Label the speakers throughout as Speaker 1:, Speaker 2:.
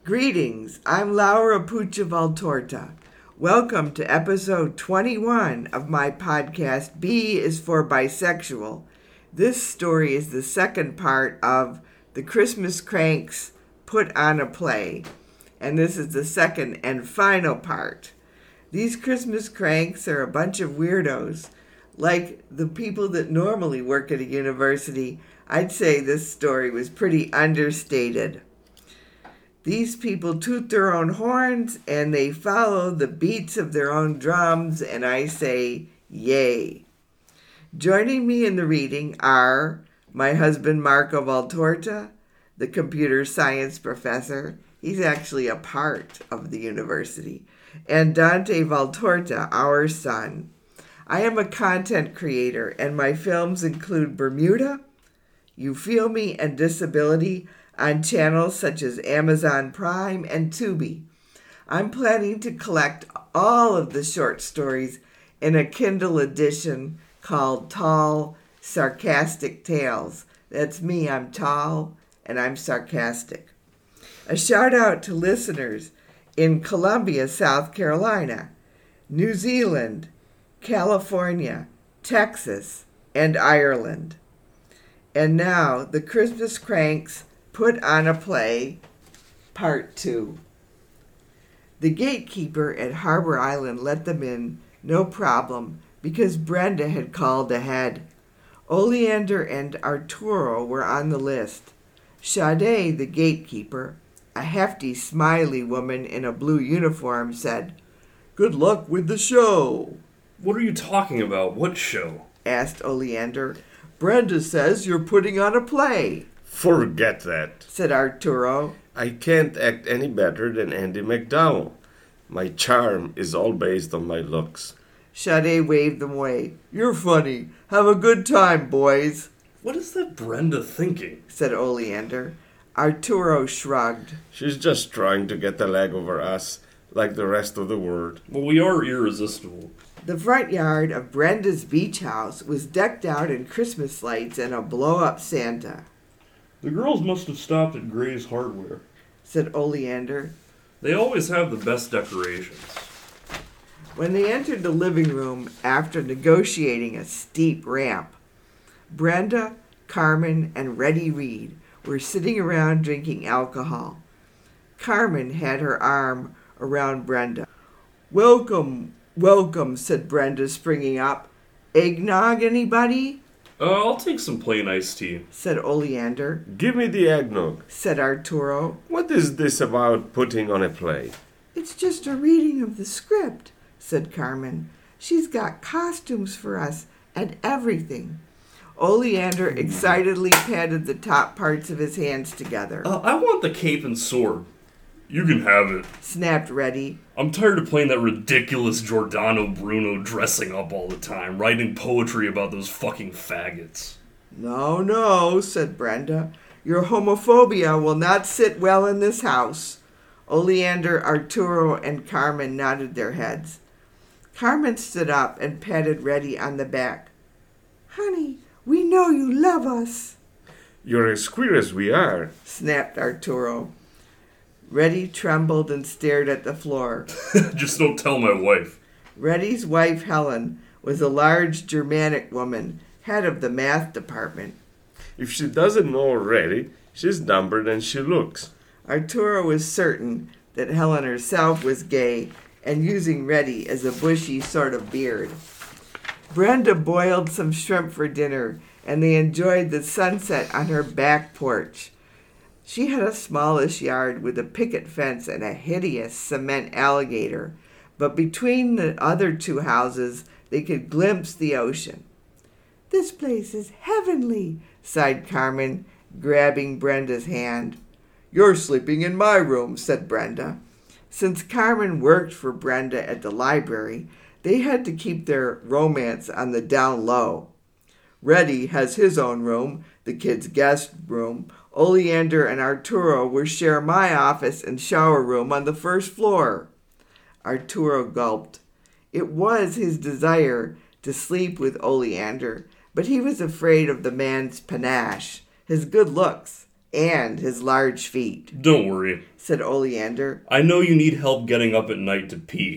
Speaker 1: Greetings, I'm Laura Puccia Valtorta. Welcome to episode 21 of my podcast, B is for Bisexual. This story is the second part of The Christmas Cranks Put on a Play, and this is the second and final part. These Christmas cranks are a bunch of weirdos. Like the people that normally work at a university, I'd say this story was pretty understated. These people toot their own horns and they follow the beats of their own drums, and I say, yay. Joining me in the reading are my husband Marco Valtorta, the computer science professor. He's actually a part of the university. And Dante Valtorta, our son. I am a content creator, and my films include Bermuda, You Feel Me, and Disability on channels such as Amazon Prime and Tubi. I'm planning to collect all of the short stories in a Kindle edition called Tall, Sarcastic Tales. That's me, I'm tall, and I'm sarcastic. A shout out to listeners in Columbia, South Carolina, New Zealand, California, Texas, and Ireland. And now, The Christmas Cranks Put on a Play, Part 2. The gatekeeper at Harbor Island let them in, no problem, because Brenda had called ahead. Oleander and Arturo were on the list. Sade, the gatekeeper, a hefty, smiley woman in a blue uniform, said, "Good luck with the show."
Speaker 2: "What are you talking about? What show?"
Speaker 1: asked Oleander. "Brenda says you're putting on a play."
Speaker 3: "Forget that,"
Speaker 1: said Arturo.
Speaker 3: "I can't act any better than Andy McDowell. My charm is all based on my looks."
Speaker 1: Sade waved them away. "You're funny. Have a good time, boys."
Speaker 2: "What is that Brenda thinking?" said
Speaker 1: Oleander. Arturo shrugged.
Speaker 3: "She's just trying to get the leg over us, like the rest of the world."
Speaker 2: "Well, we are irresistible."
Speaker 1: The front yard of Brenda's beach house was decked out in Christmas lights and a blow-up Santa.
Speaker 2: "The girls must have stopped at Gray's Hardware,"
Speaker 1: said Oleander.
Speaker 2: "They always have the best decorations."
Speaker 1: When they entered the living room after negotiating a steep ramp, Brenda, Carmen, and Reddy Reed were sitting around drinking alcohol. Carmen had her arm around Brenda. Welcome, said Brenda, springing up. "Eggnog, anybody?"
Speaker 2: I'll take some plain iced tea,"
Speaker 1: said Oleander.
Speaker 3: "Give me the eggnog,"
Speaker 1: said Arturo.
Speaker 3: "What is this about putting on a play?"
Speaker 1: "It's just a reading of the script," said Carmen. "She's got costumes for us and everything." Oleander excitedly patted the top parts of his hands together.
Speaker 2: "I want the cape and sword." "You can have it," snapped
Speaker 1: Reddy.
Speaker 2: "I'm tired of playing that ridiculous Giordano Bruno dressing up all the time, writing poetry about those fucking faggots."
Speaker 1: No, said Brenda. "Your homophobia will not sit well in this house." Oleander, Arturo, and Carmen nodded their heads. Carmen stood up and patted Reddy on the back. "Honey, we know you love us."
Speaker 3: "You're as queer as we are,"
Speaker 1: snapped Arturo. Reddy trembled and stared at the floor.
Speaker 2: "Just don't tell my wife."
Speaker 1: Reddy's wife, Helen, was a large Germanic woman, head of the math department.
Speaker 3: "If she doesn't know already, she's dumber than she looks."
Speaker 1: Arturo was certain that Helen herself was gay and using Reddy as a bushy sort of beard. Brenda boiled some shrimp for dinner, and they enjoyed the sunset on her back porch. She had a smallish yard with a picket fence and a hideous cement alligator, but between the other two houses they could glimpse the ocean. "This place is heavenly," sighed Carmen, grabbing Brenda's hand. "You're sleeping in my room," said Brenda. Since Carmen worked for Brenda at the library, they had to keep their romance on the down low. Reddy has his own room, the kids' guest room. Oleander and Arturo will share my office and shower room on the first floor. Arturo gulped. It was his desire to sleep with Oleander, but he was afraid of the man's panache, his good looks, and his large feet,
Speaker 2: Don't worry.
Speaker 1: said Oleander.
Speaker 2: I know you need help getting up at night to pee.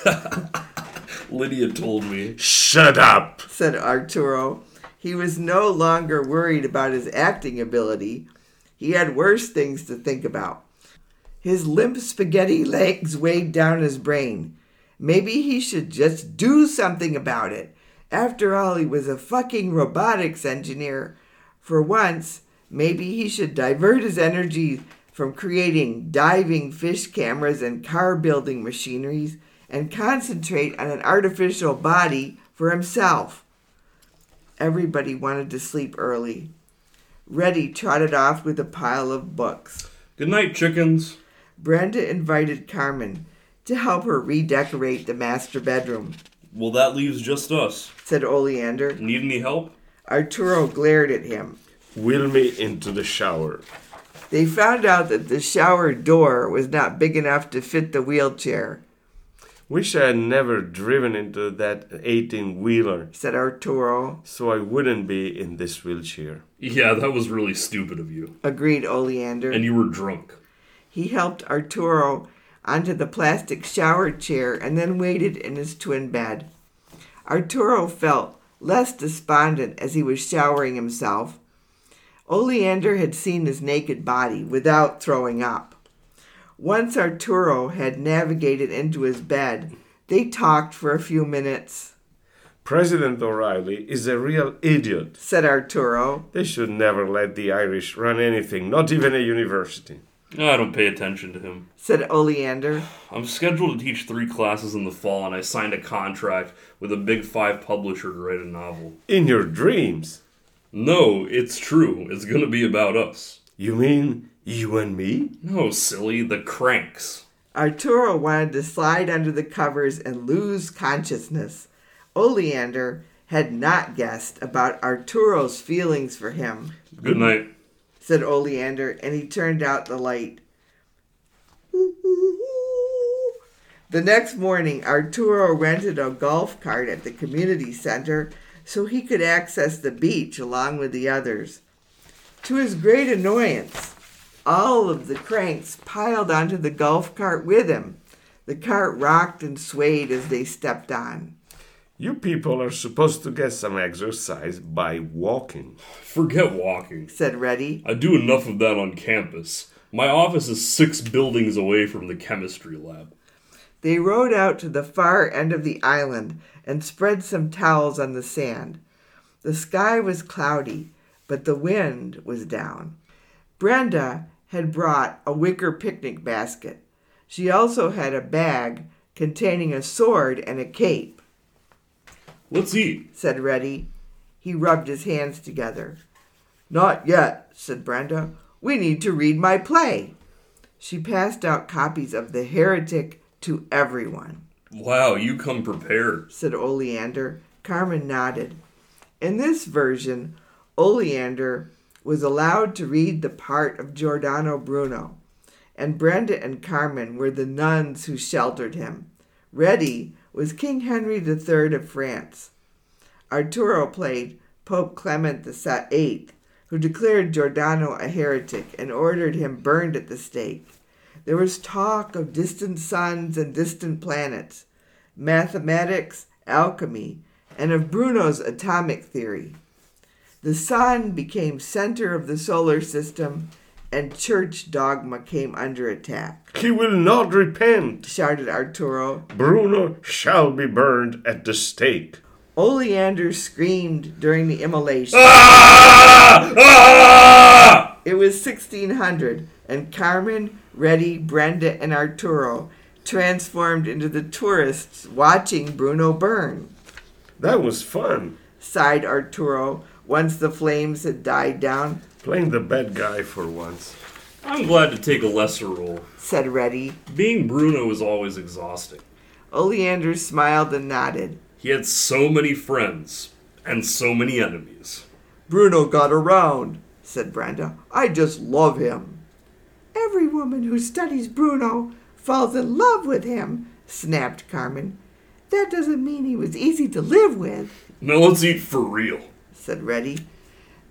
Speaker 2: Lydia told me.
Speaker 3: Shut up!
Speaker 1: Said Arturo. He was no longer worried about his acting ability. He had worse things to think about. His limp spaghetti legs weighed down his brain. Maybe he should just do something about it. After all, he was a fucking robotics engineer. For once, maybe he should divert his energy from creating diving fish cameras and car-building machineries and concentrate on an artificial body for himself. Everybody wanted to sleep early. Reddy trotted off with a pile of books.
Speaker 2: Good night, chickens.
Speaker 1: Brenda invited Carmen to help her redecorate the master bedroom,
Speaker 2: Well, that leaves just us.
Speaker 1: said Oleander.
Speaker 2: Need any help?
Speaker 1: Arturo glared at him.
Speaker 3: Wheel me into the shower.
Speaker 1: They found out that the shower door was not big enough to fit the wheelchair,
Speaker 3: Wish I had never driven into that 18-wheeler,
Speaker 1: said Arturo.
Speaker 3: so I wouldn't be in this wheelchair.
Speaker 2: Yeah, that was really stupid of you.
Speaker 1: Agreed Oleander.
Speaker 2: And you were drunk.
Speaker 1: He helped Arturo onto the plastic shower chair and then waited in his twin bed. Arturo felt less despondent as he was showering himself. Oleander had seen his naked body without throwing up. Once Arturo had navigated into his bed, they talked for a few minutes,
Speaker 3: President O'Reilly is a real idiot.
Speaker 1: said Arturo.
Speaker 3: They should never let the Irish run anything, not even a university.
Speaker 2: I don't pay attention to him.
Speaker 1: Said Oleander.
Speaker 2: I'm scheduled to teach 3 classes in the fall, and I signed a contract with a Big 5 publisher to write a novel.
Speaker 3: In your dreams.
Speaker 2: No, it's true. It's gonna be about us.
Speaker 3: You mean you and me?
Speaker 2: No, silly. The Cranks.
Speaker 1: Arturo wanted to slide under the covers and lose consciousness. Oleander had not guessed about Arturo's feelings for him,
Speaker 2: Good night.
Speaker 1: said Oleander, and he turned out the light. The next morning, Arturo rented a golf cart at the community center so he could access the beach along with the others. To his great annoyance, all of the cranks piled onto the golf cart with him. The cart rocked and swayed as they stepped on.
Speaker 3: You people are supposed to get some exercise by walking.
Speaker 2: Forget walking.
Speaker 1: Said Reddy.
Speaker 2: I do enough of that on campus. My office is 6 buildings away from the chemistry lab.
Speaker 1: They rowed out to the far end of the island and spread some towels on the sand. The sky was cloudy, but the wind was down. Brenda had brought a wicker picnic basket. She also had a bag containing a sword and a cape.
Speaker 2: Let's eat.
Speaker 1: Said Reddy. He rubbed his hands together. Not yet, said Brenda. We need to read my play. She passed out copies of The Heretic to everyone,
Speaker 2: Wow, you come prepared.
Speaker 1: said Oleander. Carmen nodded. In this version, Oleander was allowed to read the part of Giordano Bruno, and Brenda and Carmen were the nuns who sheltered him. Reddy was King Henry III of France. Arturo played Pope Clement VIII, who declared Giordano a heretic and ordered him burned at the stake. There was talk of distant suns and distant planets, mathematics, alchemy, and of Bruno's atomic theory. The sun became center of the solar system, and church dogma came under attack,
Speaker 3: He will not repent.
Speaker 1: shouted Arturo.
Speaker 3: Bruno shall be burned at the stake.
Speaker 1: Oleander screamed during the immolation.
Speaker 2: Ah! Ah!
Speaker 1: It was 1600, and Carmen, Reddy, Brenda, and Arturo transformed into the tourists watching Bruno burn,
Speaker 3: That was fun.
Speaker 1: sighed Arturo once the flames had died down.
Speaker 3: Playing the bad guy for once.
Speaker 2: I'm glad to take a lesser role.
Speaker 1: Said Reddy.
Speaker 2: Being Bruno is always exhausting.
Speaker 1: Oleander smiled and nodded.
Speaker 2: He had so many friends and so many enemies.
Speaker 1: Bruno got around, said Brenda. I just love him. Every woman who studies Bruno falls in love with him, snapped Carmen. That doesn't mean he was easy to live with,
Speaker 2: Now let's eat for real.
Speaker 1: said Reddy.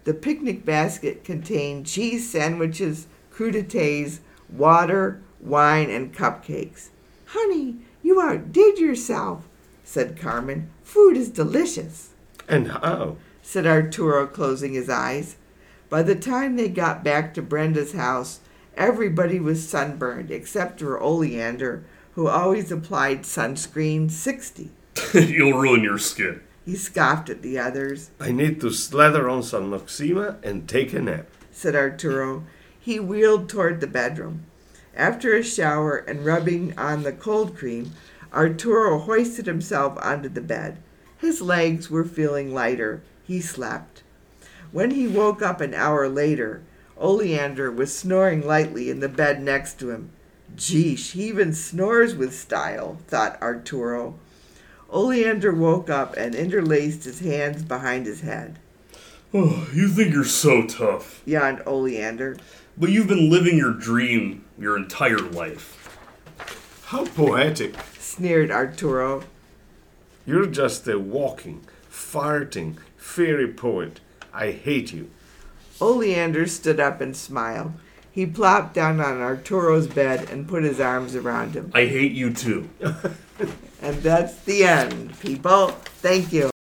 Speaker 1: The picnic basket contained cheese sandwiches, crudités, water, wine, and cupcakes. "Honey, you outdid yourself," said Carmen. "Food is delicious."
Speaker 3: "And how?"
Speaker 1: said Arturo, closing his eyes. By the time they got back to Brenda's house, everybody was sunburned except for Oleander, who always applied sunscreen 60.
Speaker 2: You'll ruin your skin.
Speaker 1: He scoffed at the others.
Speaker 3: "I need to slather on some Noxema and take a nap,"
Speaker 1: said Arturo. He wheeled toward the bedroom. After a shower and rubbing on the cold cream, Arturo hoisted himself onto the bed. His legs were feeling lighter. He slept. When he woke up an hour later, Oleander was snoring lightly in the bed next to him. "Geesh, he even snores with style," thought Arturo. Oleander woke up and interlaced his hands behind his head.
Speaker 2: Oh, you think you're so tough.
Speaker 1: Yawned Oleander.
Speaker 2: But you've been living your dream your entire life.
Speaker 3: "How poetic.
Speaker 1: Sneered Arturo.
Speaker 3: You're just a walking, farting, fairy poet. I hate you."
Speaker 1: Oleander stood up and smiled. He plopped down on Arturo's bed and put his arms around him.
Speaker 2: I hate you too.
Speaker 1: And that's the end, people. Thank you.